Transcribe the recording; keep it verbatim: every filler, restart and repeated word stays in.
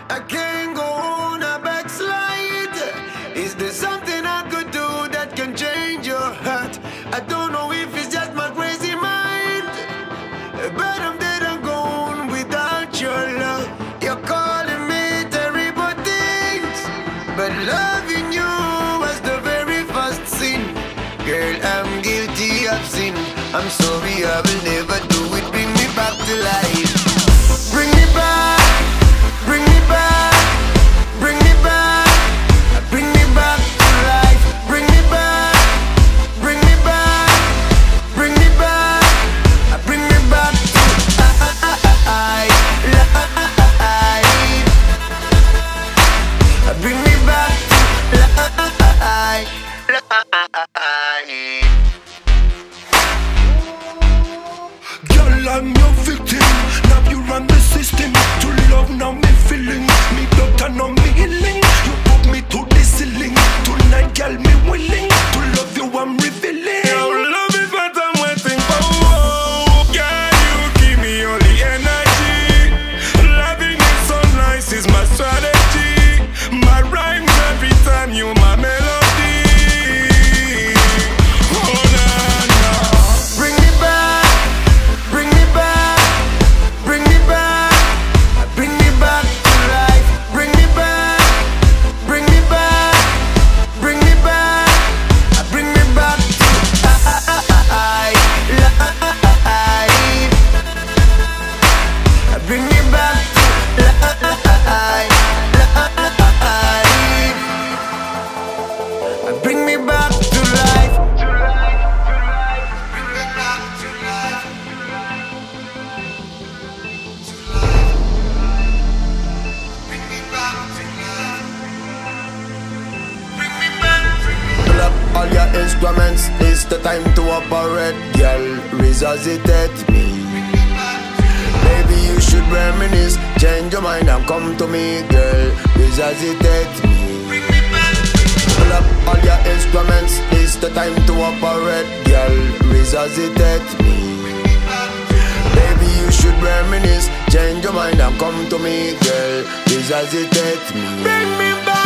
I can't go on a backslide. Is there something I could do that can change your heart? I don't know if it's just my crazy mind, but I'm dead and gone without your love. You're calling me terrible things, but loving you was the very first sin. Girl, I'm guilty of sin. I'm sorry, I will never do it. Bring me back to life. Bring me back. Bring me back. Bring me back. Bring me back to life. Bring me back. Bring me back. Bring me back. Bring me back to life. Bring me back to life. Girl, I'm your victim. Now you run the system. To love, now me feeling. Me doctor, now me healing. You put me to the ceiling. Tonight, girl, me willing. To love you, I'm revealing. Your love is what I'm waiting for. Oh, girl, you give me all the energy. Loving you so nice is my strategy. My rhymes every time, you my melody. Oh, nah, nah. Bring me back. Bring me back. Bring me back. Bring me back to life. Bring me back. Bring me back. Bring me back. Bring me back to life. Bring me back to life. Bring me back to life. Pull up all your instruments, it's the time to operate. Girl, resuscitate me. Maybe you should reminisce, change your mind and come to me. Girl, resuscitate me. Pull up all your instruments, it's the time to operate. Girl, resuscitate me. Maybe you should reminisce, change your mind and come to me. Girl, resuscitate me. Bring me back.